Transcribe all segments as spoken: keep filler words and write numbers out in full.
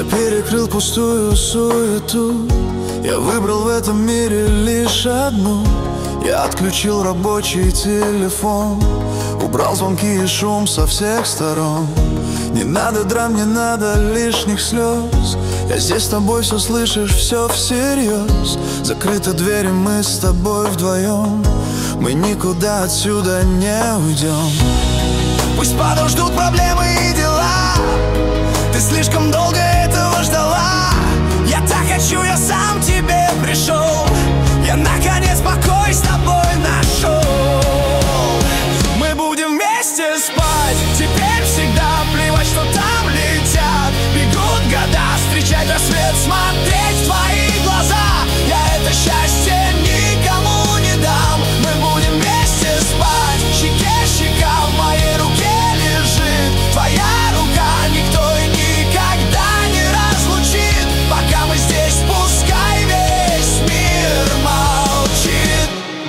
Я перекрыл пустую суету, я выбрал в этом мире лишь одну. Я отключил рабочий телефон, убрал звонки и шум со всех сторон. Не надо драм, не надо лишних слез. Я здесь с тобой, все слышишь, все всерьез. Закрыты двери, мы с тобой вдвоем. Мы никуда отсюда не уйдем. Пусть подождут проблемы и дела. Ты слишком долго этого ждала. Я так хочу, я сам к тебе пришел. Я наконец покой с тобой нашел. Мы будем вместе спать, теперь всегда. Плевать, что там летят. Бегут года, встречать рассвет, смотреть в твои глаза. Я это счастье никому не дам. Мы будем вместе спать, щеке щека, в моей руке лежит твоя рука. Никто и никогда не разлучит. Пока мы здесь, пускай весь мир молчит.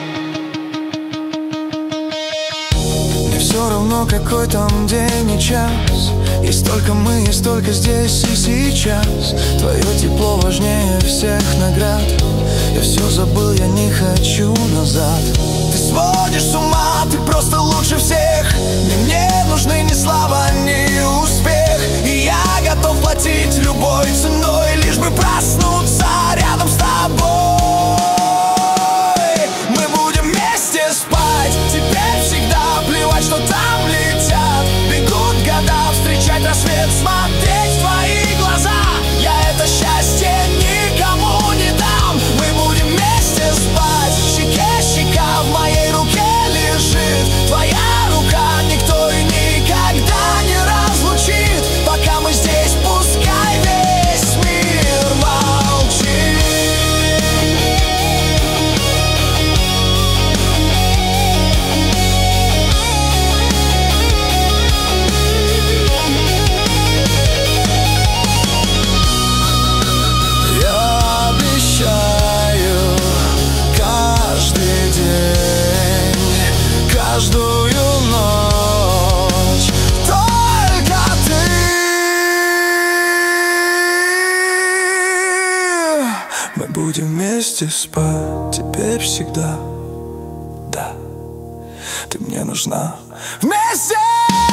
Мне все равно, какой там день и час. Есть только мы, есть только здесь и сейчас. Твое тепло важнее всех наград. Я все забыл, я не хочу назад. Ты сводишь с ума, ты просто лучше всех. Ни мне нужны ни слава, ни успех. И я готов платить любой ценой, лишь бы проснуться рядом с тобой. Мы будем вместе спать, теперь всегда. Плевать, что там летят. Бегут года, встречать рассвет, смотреть в твои глаза. Я это счастье никому не дам. Мы будем вместе спать, щеке щека, в моей руке лежит твоя рука. Никто и никогда не разлучит. Пока мы здесь, пускай весь мир молчит. Я обещаю каждый день, каждую ночь только ты. Мы будем вместе спать, теперь всегда. Да, ты мне нужна. Вместе!